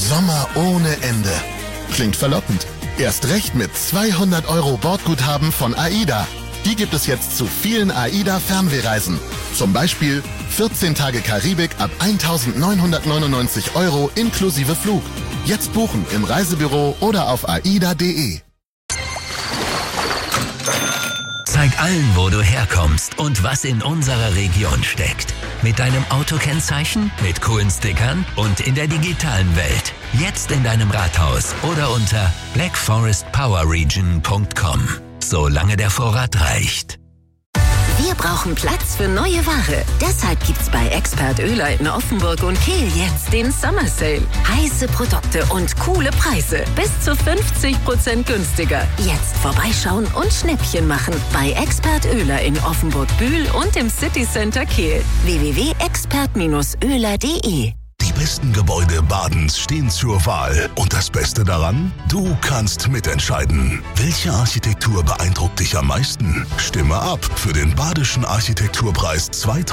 Sommer ohne Ende. Klingt verlockend. Erst recht mit 200 € Bordguthaben von AIDA. Die gibt es jetzt zu vielen AIDA-Fernwehreisen. Zum Beispiel 14 Tage Karibik ab 1.999 € inklusive Flug. Jetzt buchen im Reisebüro oder auf aida.de. Zeig allen, wo du herkommst und was in unserer Region steckt. Mit deinem Autokennzeichen, mit coolen Stickern und in der digitalen Welt. Jetzt in deinem Rathaus oder unter blackforestpowerregion.com. Solange der Vorrat reicht. Wir brauchen Platz für neue Ware. Deshalb gibt's bei Expert Oehler in Offenburg und Kehl jetzt den Summer Sale. Heiße Produkte und coole Preise. Bis zu 50% günstiger. Jetzt vorbeischauen und Schnäppchen machen. Bei Expert Oehler in Offenburg-Bühl und im City Center Kehl. www.expert-oehler.de. Die besten Gebäude Badens stehen zur Wahl. Und das Beste daran? Du kannst mitentscheiden. Welche Architektur beeindruckt dich am meisten? Stimme ab für den Badischen Architekturpreis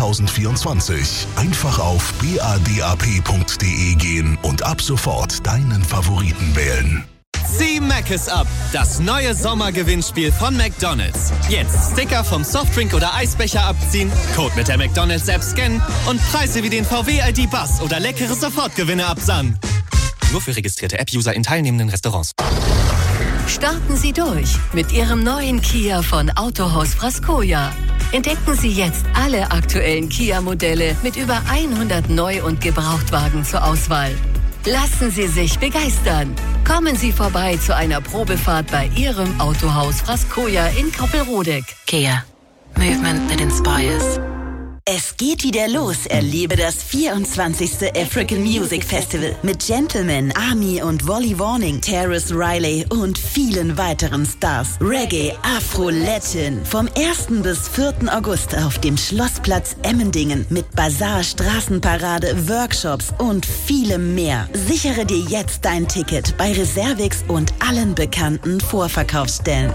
2024. Einfach auf badap.de gehen und ab sofort deinen Favoriten wählen. Zieh Mc's ab, das neue Sommergewinnspiel von McDonald's. Jetzt Sticker vom Softdrink oder Eisbecher abziehen, Code mit der McDonald's-App scannen und Preise wie den VW-ID-Bus oder leckere Sofortgewinne absahnen. Nur für registrierte App-User in teilnehmenden Restaurants. Starten Sie durch mit Ihrem neuen Kia von Autohaus Frascoja. Entdecken Sie jetzt alle aktuellen Kia-Modelle mit über 100 Neu- und Gebrauchtwagen zur Auswahl. Lassen Sie sich begeistern. Kommen Sie vorbei zu einer Probefahrt bei Ihrem Autohaus Frascoja in Koppelrodeck. Kia. Movement that inspires. Es geht wieder los. Erlebe das 24. African Music Festival mit Gentleman, Army und Wally Warning, Terrace Riley und vielen weiteren Stars. Reggae, Afro, Latin. Vom 1. bis 4. August auf dem Schlossplatz Emmendingen mit Bazar, Straßenparade, Workshops und vielem mehr. Sichere dir jetzt dein Ticket bei Reservix und allen bekannten Vorverkaufsstellen.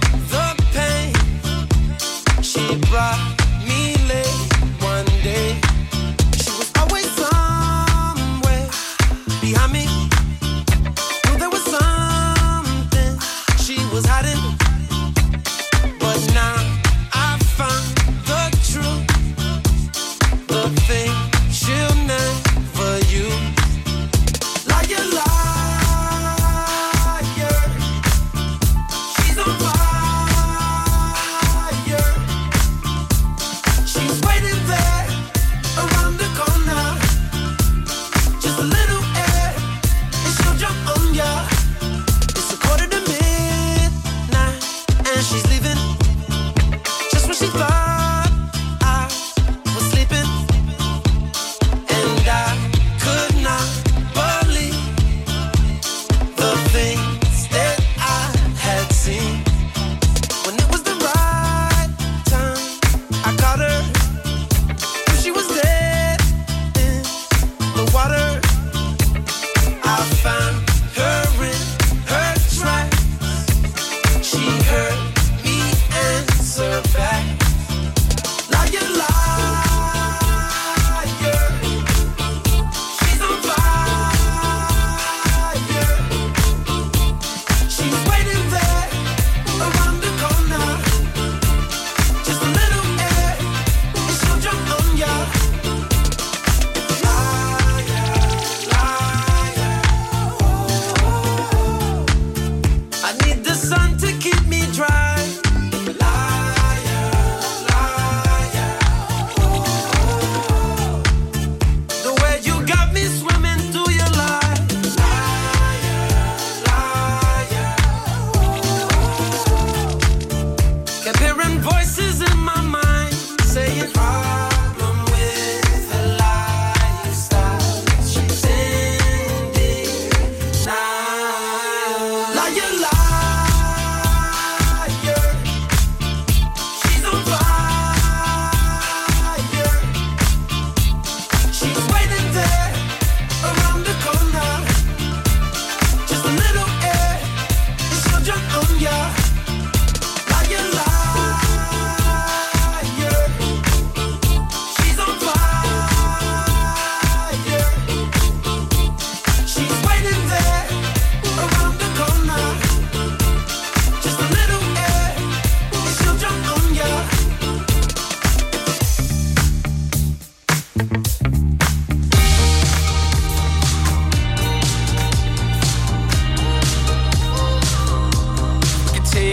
Brought me late one day.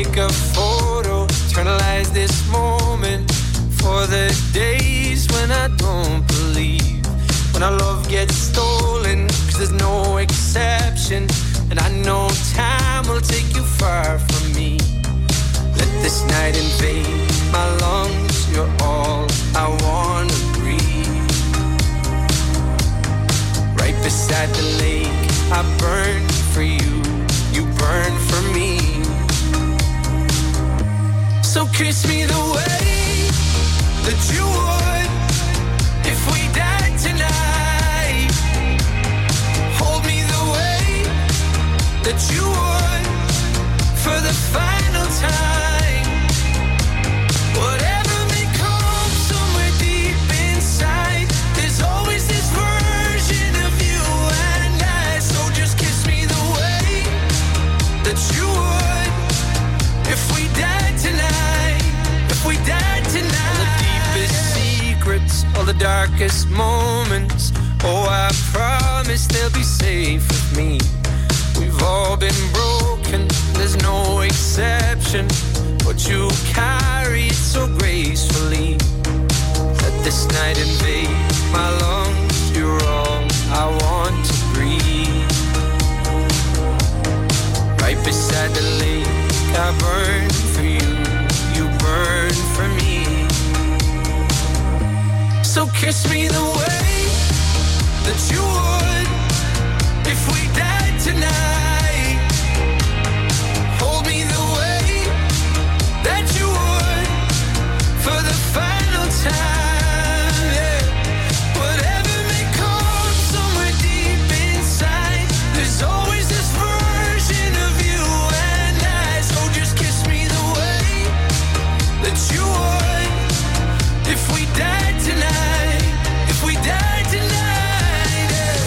take a photo, eternalize this moment for the days when I don't believe, when our love gets stolen, 'cause there's no exception, and I know time will take you far from me. Let this night invade my lungs, you're all I wanna breathe. Right beside the lake, I burn for you, you burn for me. So kiss me the way that you would if we died tonight. Hold me the way that you would for the final time. Whatever may come somewhere deep inside, there's always this version of you and I. So just kiss me the way that you would if we died tonight. If we died tonight. All the deepest secrets, all the darkest moments, oh, I promise they'll be safe with me. We've all been broken, there's no exception, but you carry it so gracefully. Let this night invade my lungs, you're all I want to breathe. Right beside the lake, I burn for you, you burn for me. So kiss me the way that you would if we died tonight. Hold me the way that you would for the final time. Yeah. Whatever may come somewhere deep inside, there's always this version of you and I. So just kiss me the way that you would if we died tonight. If we died tonight. Yeah.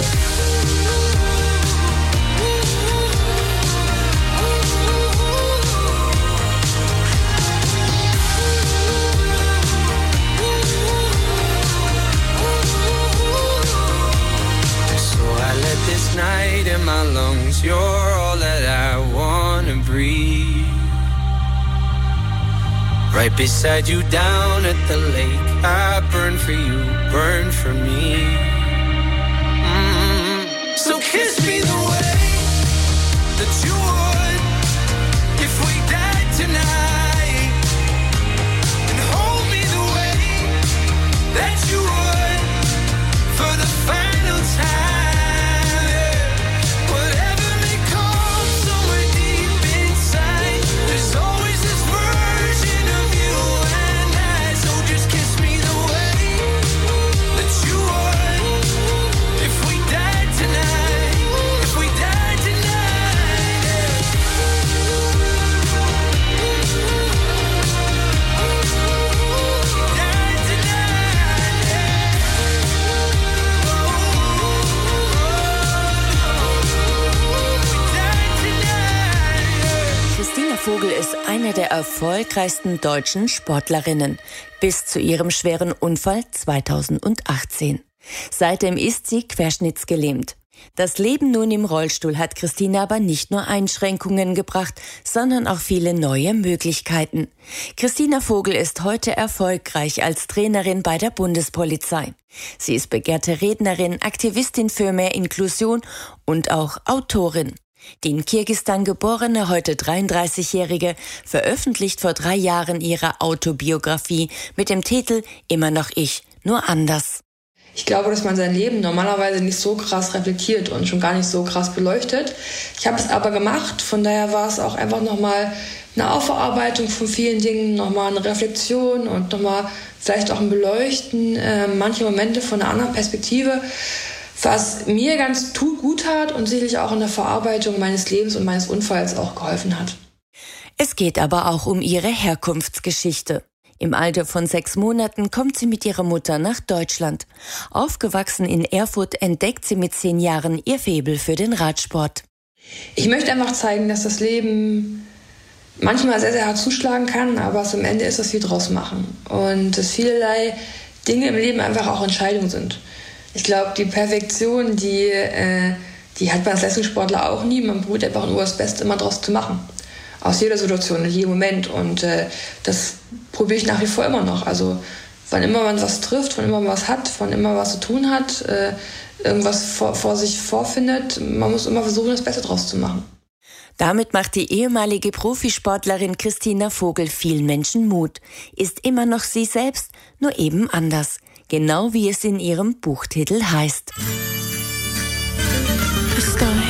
So I let this night in my lungs, you're all that I wanna breathe. Right beside you down at the lake, I burn for you, burn for me. So kiss me the way that you would if we died tonight, and hold me the way that you would for the final time. Yeah. Whatever may come somewhere deep inside, there's always this version of you and I. So just kiss me the way that you would if we died tonight. If we died tonight. Yeah. Died tonight. Yeah. Died tonight. Christina Vogel ist eine der erfolgreichsten deutschen Sportlerinnen, bis zu ihrem schweren Unfall 2018. Seitdem ist sie querschnittsgelähmt. Das Leben nun im Rollstuhl hat Christina aber nicht nur Einschränkungen gebracht, sondern auch viele neue Möglichkeiten. Christina Vogel ist heute erfolgreich als Trainerin bei der Bundespolizei. Sie ist begehrte Rednerin, Aktivistin für mehr Inklusion und auch Autorin. Die in Kirgisistan geborene, heute 33-Jährige, veröffentlicht vor 3 Jahren ihre Autobiografie mit dem Titel »Immer noch ich, nur anders«. Ich glaube, dass man sein Leben normalerweise nicht so krass reflektiert und schon gar nicht so krass beleuchtet. Ich habe es aber gemacht, von daher war es auch einfach nochmal eine Aufarbeitung von vielen Dingen, nochmal eine Reflexion und nochmal vielleicht auch ein Beleuchten, manche Momente von einer anderen Perspektive, was mir ganz gut tat und sicherlich auch in der Verarbeitung meines Lebens und meines Unfalls auch geholfen hat. Es geht aber auch um ihre Herkunftsgeschichte. Im Alter von 6 Monaten kommt sie mit ihrer Mutter nach Deutschland. Aufgewachsen in Erfurt entdeckt sie mit 10 Jahren ihr Faible für den Radsport. Ich möchte einfach zeigen, dass das Leben manchmal sehr, sehr hart zuschlagen kann, aber es am Ende ist, dass wir draus machen. Und dass vielerlei Dinge im Leben einfach auch Entscheidungen sind. Ich glaube, die Perfektion, die hat man als Leistungssportler auch nie. Man probiert einfach nur das Beste immer draus zu machen. aus jeder Situation, in jedem Moment. Und das probiere ich nach wie vor immer noch. Also wann immer man was trifft, wann immer man was hat, wann immer was zu tun hat, irgendwas vor sich vorfindet, man muss immer versuchen, das Beste draus zu machen. Damit macht die ehemalige Profisportlerin Christina Vogel vielen Menschen Mut, ist immer noch sie selbst, nur eben anders. Genau wie es in ihrem Buchtitel heißt. Estoy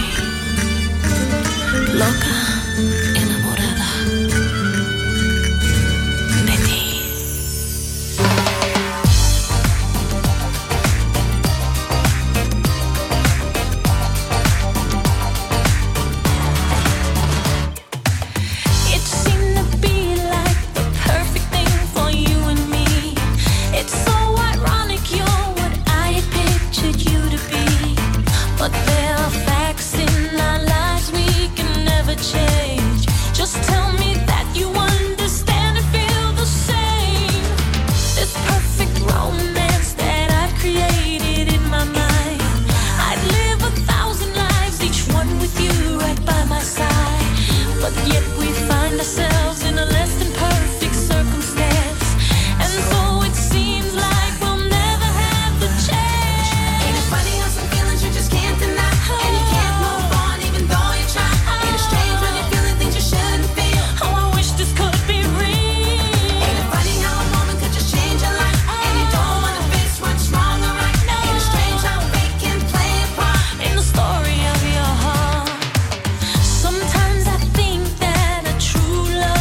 loca, enamorada de ti. It seemed to be like the perfect thing for you and me. It's so ironic you're what I had pictured you to be. But there are facts in our lives we can never change. Just tell me that you understand and feel the same. This perfect romance that I've created in my mind, I'd live 1,000 lives, each one with you right by my side. But yet we find ourselves in a less than perfect circumstance, and so it seems like we'll never have the chance. Ain't it funny how some feelings you just can't deny, and you can't move on even though you try. Ain't it strange when you're feeling things you shouldn't feel? Oh, I wish this could be real. Ain't it funny how a moment could just change your life, and you don't wanna face what's wrong or right? Ain't it strange how fate can play a part in the story of your heart? Sometimes I think that a true love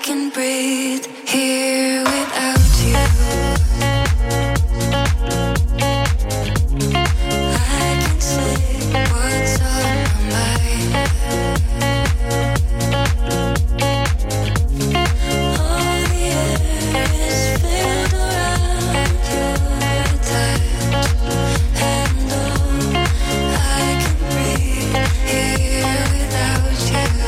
can breathe here without you. I can say what's on my mind. All the air is filled around your touch, and I can breathe here without you.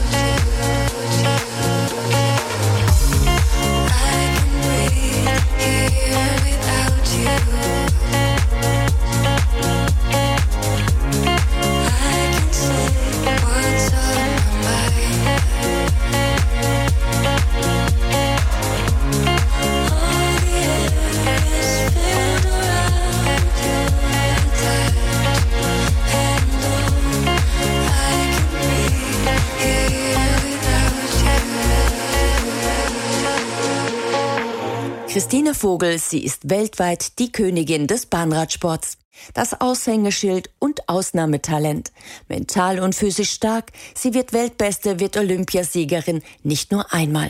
Christine Vogel, sie ist weltweit die Königin des Bahnradsports. Das Aushängeschild und Ausnahmetalent. Mental und physisch stark, sie wird Weltbeste, wird Olympiasiegerin, nicht nur einmal.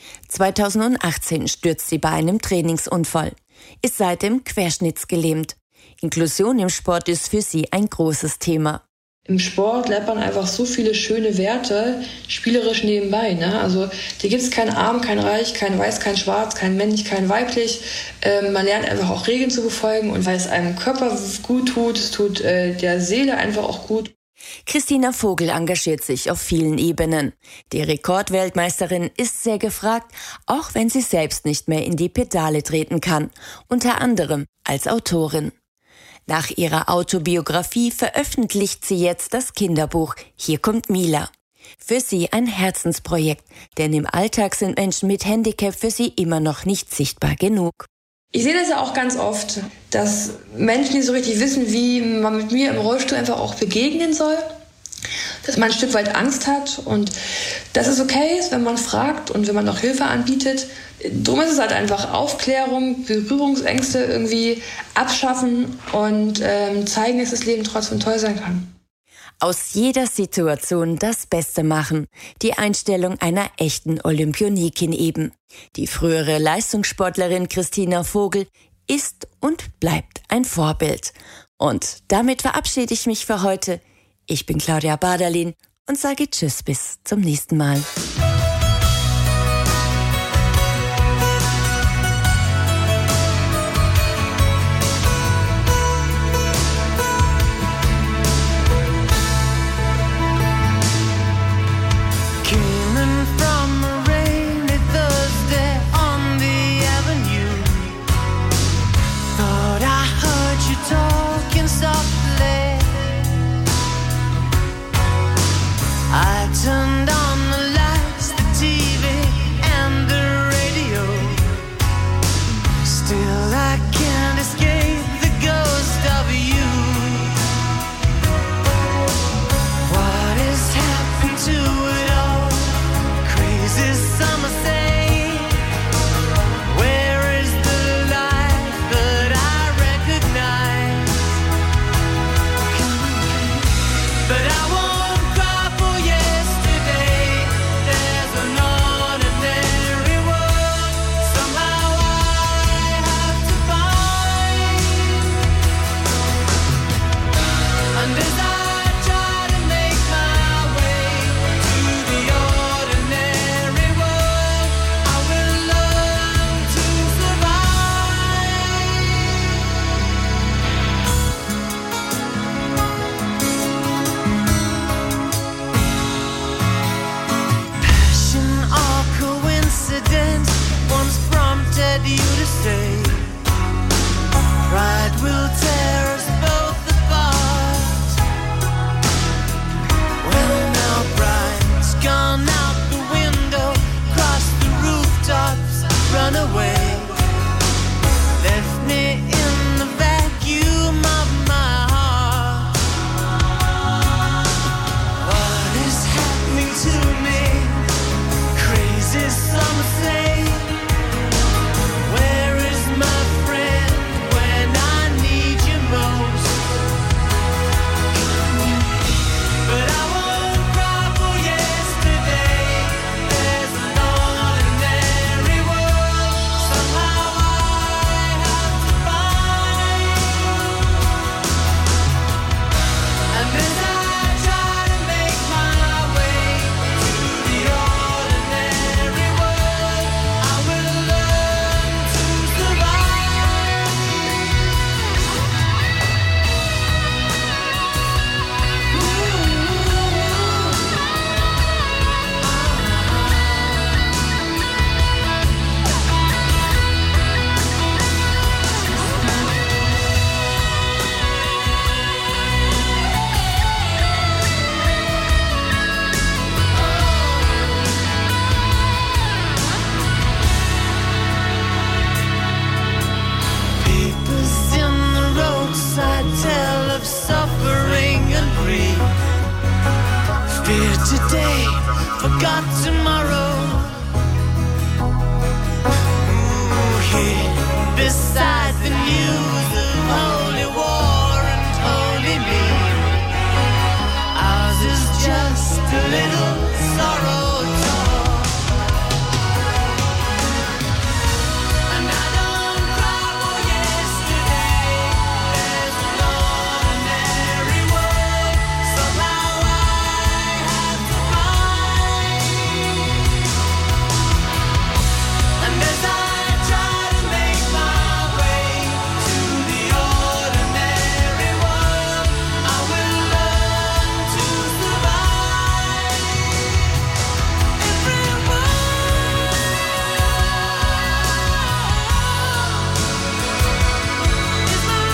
2018 stürzt sie bei einem Trainingsunfall, ist seitdem querschnittsgelähmt. Inklusion im Sport ist für sie ein großes Thema. Im Sport lernt man einfach so viele schöne Werte spielerisch nebenbei. Ne? Also hier gibt es kein Arm, kein Reich, kein Weiß, kein Schwarz, kein männlich, kein weiblich. Man lernt einfach auch Regeln zu befolgen und weil es einem Körper gut tut, es tut der Seele einfach auch gut. Christina Vogel engagiert sich auf vielen Ebenen. Die Rekordweltmeisterin ist sehr gefragt, auch wenn sie selbst nicht mehr in die Pedale treten kann. Unter anderem als Autorin. Nach ihrer Autobiografie veröffentlicht sie jetzt das Kinderbuch Hier kommt Mila. Für sie ein Herzensprojekt, denn im Alltag sind Menschen mit Handicap für sie immer noch nicht sichtbar genug. Ich sehe das ja auch ganz oft, dass Menschen nicht so richtig wissen, wie man mit mir im Rollstuhl einfach auch begegnen soll. Dass man ein Stück weit Angst hat und dass es okay ist, wenn man fragt und wenn man auch Hilfe anbietet. Drum ist es halt einfach Aufklärung, Berührungsängste irgendwie abschaffen und zeigen, dass das Leben trotzdem toll sein kann. Aus jeder Situation das Beste machen. Die Einstellung einer echten Olympionikin eben. Die frühere Leistungssportlerin Christina Vogel ist und bleibt ein Vorbild. Und damit verabschiede ich mich für heute. Ich bin Claudia Baderlin und sage Tschüss bis zum nächsten Mal. Turned on the lights today, forgot tomorrow. Ooh, here beside the news of holy war and holy me, ours is just a little sorrow talk. And I don't cry for yesterday. There's an ordinary world, somehow I have to find. And as I try to make my way to the ordinary world, I will learn to survive. Everyone is my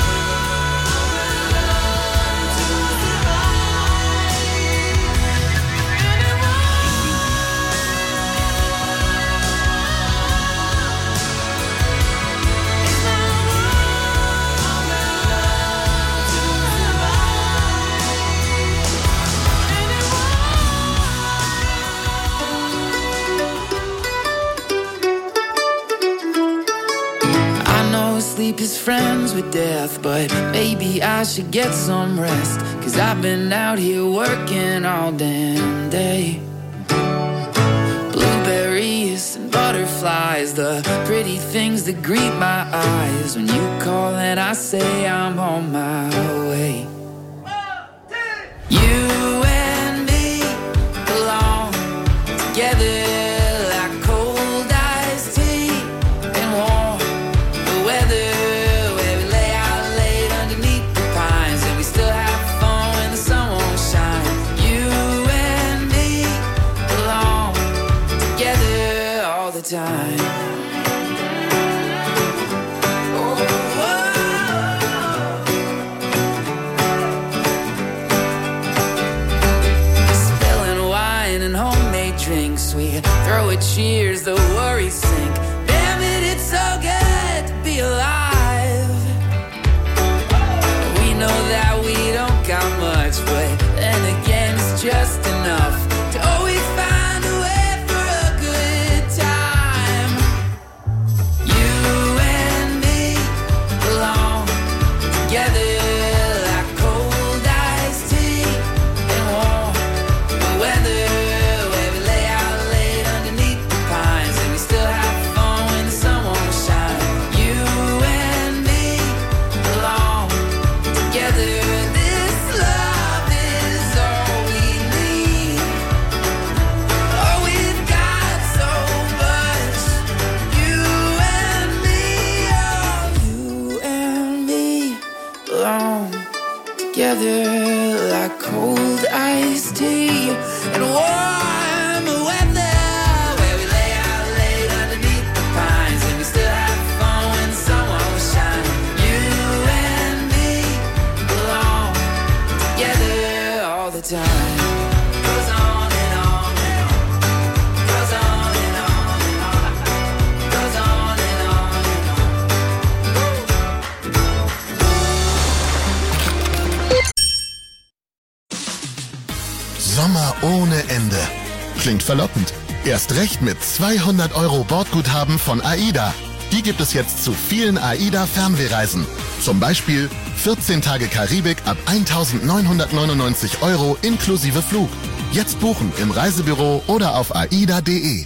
I know sleep is friends with death, but maybe I should get some rest. 'Cause I've been out here working all damn day. Blueberries and butterflies, the pretty things that greet my eyes. When you call and I say I'm on my way. You and me belong together like cold iced tea and warm weather, where we lay out late underneath the pines and we still have fun when the sun won't shine. You and me belong together all the time. Oh, spilling wine and homemade drinks, we throw a cheers, the worries sink. Damn it, it's so good to be alive. We know that we don't got much, but then again it's just enough to always find a way for a good time. You and me belong together like cold iced tea and warm weather, where we lay out late underneath the pines and we still have fun when the sun won't shine. You and me belong together. This love is all we need. Oh, we've got so much. You and me, oh, you and me belong together like cold iced tea and warm weather, where we lay out late underneath the pines and we still have fun when the sun won't shine. You and me belong together all the time. Goes on and on and on. Goes on and on and on. Goes on and on and on. Sommer ohne Ende. Klingt verlockend. Erst recht mit 200 € Bordguthaben von AIDA. Die gibt es jetzt zu vielen AIDA-Fernwehreisen. Zum Beispiel 14 Tage Karibik ab 1.999 € inklusive Flug. Jetzt buchen im Reisebüro oder auf aida.de.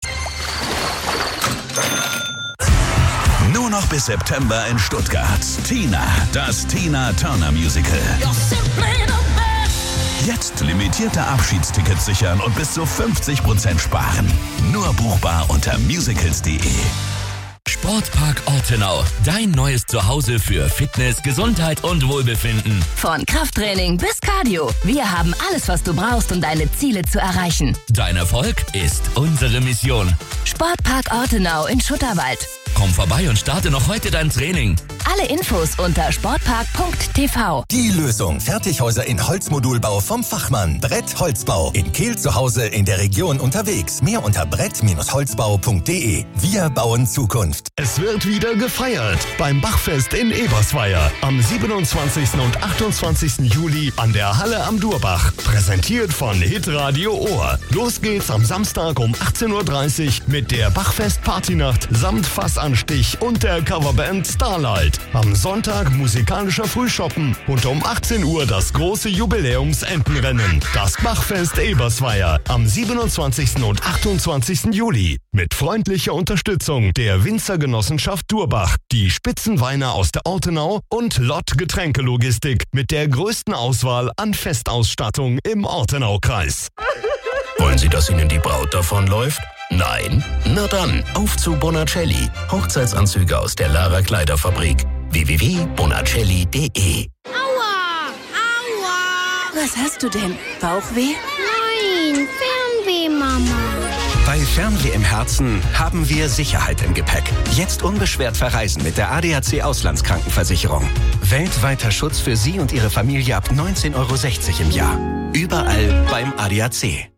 Nur noch bis September in Stuttgart. Tina, das Tina Turner Musical. Jetzt limitierte Abschiedstickets sichern und bis zu 50% sparen. Nur buchbar unter musicals.de. Sportpark Ortenau, dein neues Zuhause für Fitness, Gesundheit und Wohlbefinden. Von Krafttraining bis Cardio. Wir haben alles, was du brauchst, um deine Ziele zu erreichen. Dein Erfolg ist unsere Mission. Sportpark Ortenau in Schutterwald. Komm vorbei und starte noch heute dein Training. Alle Infos unter sportpark.tv. Die Lösung. Fertighäuser in Holzmodulbau vom Fachmann. Brett Holzbau. In Kehl zu Hause, in der Region unterwegs. Mehr unter brett-holzbau.de. Wir bauen Zukunft. Es wird wieder gefeiert beim Bachfest in Ebersweier am 27. und 28. Juli an der Halle am Durbach. Präsentiert von Hitradio Ohr. Los geht's am Samstag um 18.30 Uhr mit der Bachfest-Partynacht samt Fassanstich und der Coverband Starlight. Am Sonntag musikalischer Frühschoppen und um 18 Uhr das große Jubiläums-Entenrennen. Das Bachfest Ebersweier am 27. und 28. Juli. Mit freundlicher Unterstützung der Winzergenossenschaft Durbach, die Spitzenweine aus der Ortenau und Lott Getränkelogistik mit der größten Auswahl an Festausstattung im Ortenaukreis. Wollen Sie, dass Ihnen die Braut davonläuft? Nein? Na dann, auf zu Bonacelli. Hochzeitsanzüge aus der Lara Kleiderfabrik. www.bonacelli.de. Aua! Aua! Was hast du denn? Bauchweh? Nein, Fernweh, Mama. Bei Fernweh im Herzen haben wir Sicherheit im Gepäck. Jetzt unbeschwert verreisen mit der ADAC Auslandskrankenversicherung. Weltweiter Schutz für Sie und Ihre Familie ab 19,60 € im Jahr. Überall beim ADAC.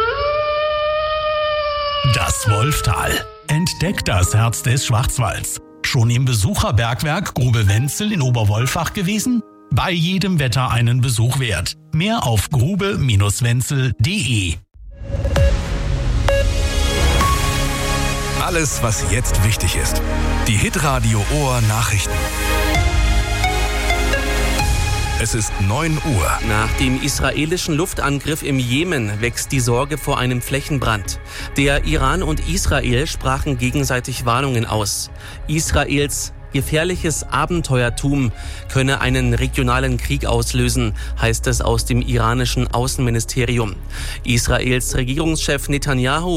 Das Wolftal. Entdeckt das Herz des Schwarzwalds. Schon im Besucherbergwerk Grube-Wenzel in Oberwolfach gewesen? Bei jedem Wetter einen Besuch wert. Mehr auf grube-wenzel.de. Alles, was jetzt wichtig ist. Die Hitradio Ohr Nachrichten. Es ist 9 Uhr. Nach dem israelischen Luftangriff im Jemen wächst die Sorge vor einem Flächenbrand. Der Iran und Israel sprachen gegenseitig Warnungen aus. Israels gefährliches Abenteuertum könne einen regionalen Krieg auslösen, heißt es aus dem iranischen Außenministerium. Israels Regierungschef Netanyahu